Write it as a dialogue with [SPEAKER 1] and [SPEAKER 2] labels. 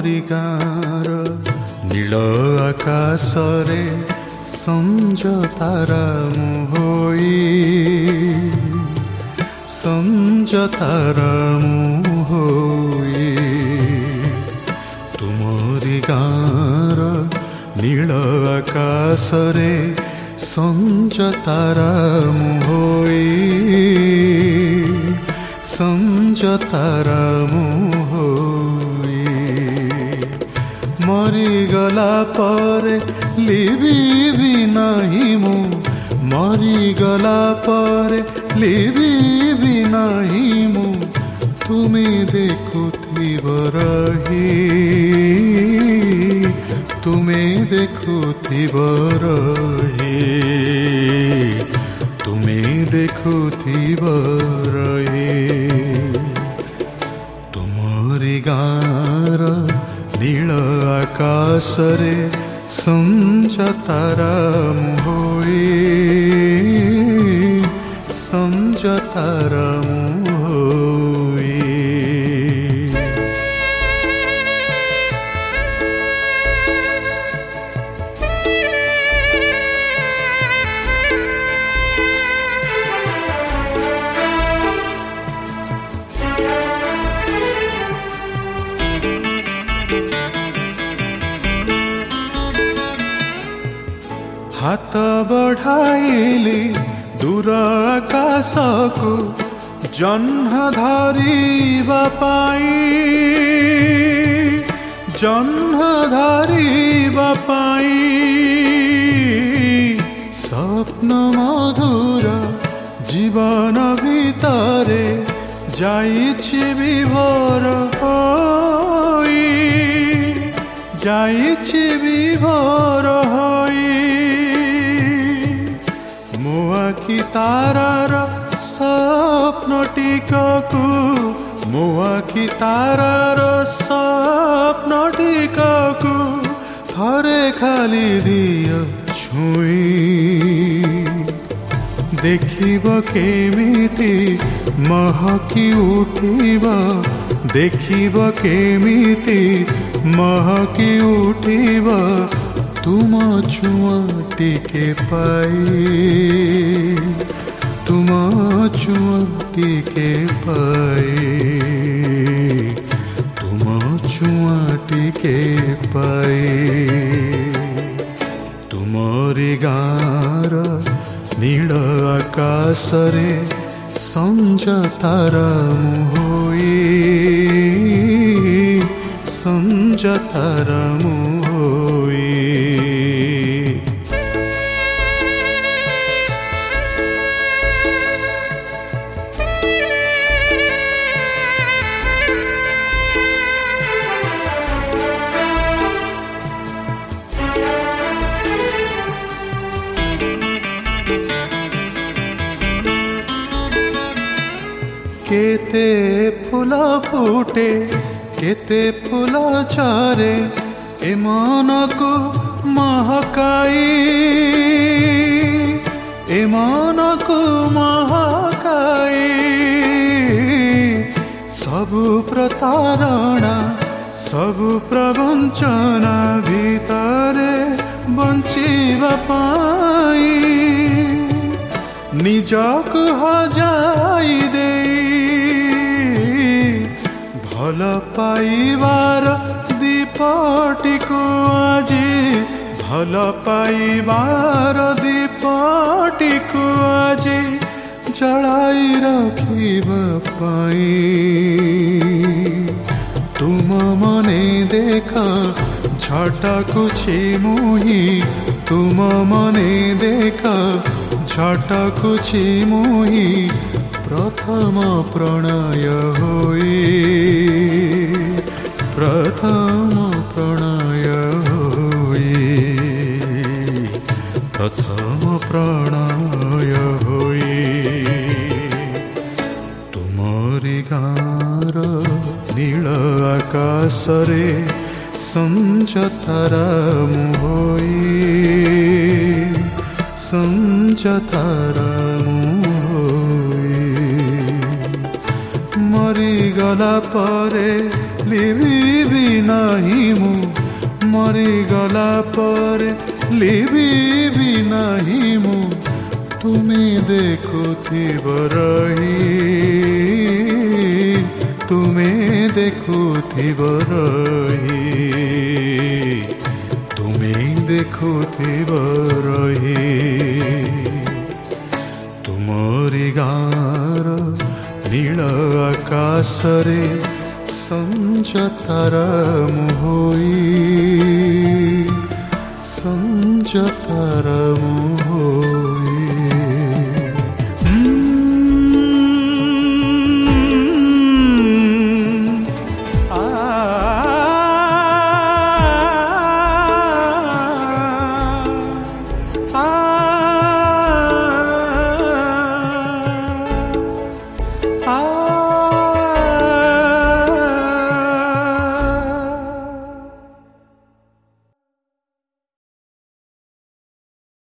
[SPEAKER 1] तुमरी गाँर नील आकाशरे संज तारा मुहोई संज तारा मुहोई तुमरी गाँर नील आकाशरे संज तारा मुहोई संज तारा मुहोई मरीगला पर लिबी नहीं मु मरीगला पर लिबी नहीं मु तुमी देखुथिब रही तुमे देखुथिब रही तुमे देखुथिब रही तुमरी गाँर नील आकाशरे संज तारा मुहोई संज तारा मुहोई हाथ बढ़ाइली दूर आकाश को जह्न धरिबा पाई जह्न धरिबा पाई स्वप्न मधुर जीवन भितरे जाइछि विभोर होई जाइछि विभोर होई मो आखि तारार स्वप्न टिककु मो आखि तारार स्वप्न टिककु थरे खाली दियो छुई देखिब केमिति महकी उठिब देखिब केमिति महकी उठिब तुम छुआ टिके पाई तुम छुआ टिके पाई तुम छुआ टिके पाई तुमरी गाँर नील आकाशरे संज तारा मुहोई संज तारा मुहोई केते फूल फुटे केते फूल झरे ए मन को महकाई ए मन को महकाई सबु प्रतारणा सबु प्रवंचना भितरे बंचिबा पाई निजक हजाई दे भल पाइबार दीपटी को आजी भल पाइबार दीपटी को आजी जलाई रखिबा पाई तुम मने देखा झटकुछि मुही तुम मने देखा झटकुछि मुही प्रथम प्रणय होई प्रथम प्रणय होई प्रथम प्रणय होई तुमरी गाँर नील आकाशरे संज तारा मुहोई संज तारा मुहोई मरीगला परे लिबिबि नाही मु मरिगला परे लिबिबि नाही मु तुमे देखुथिब रही तुमे देखुथिब रही तुमे देखुथिब रही तुमरी गाँर नील आकाशरे संज तारा मोहई संज तारा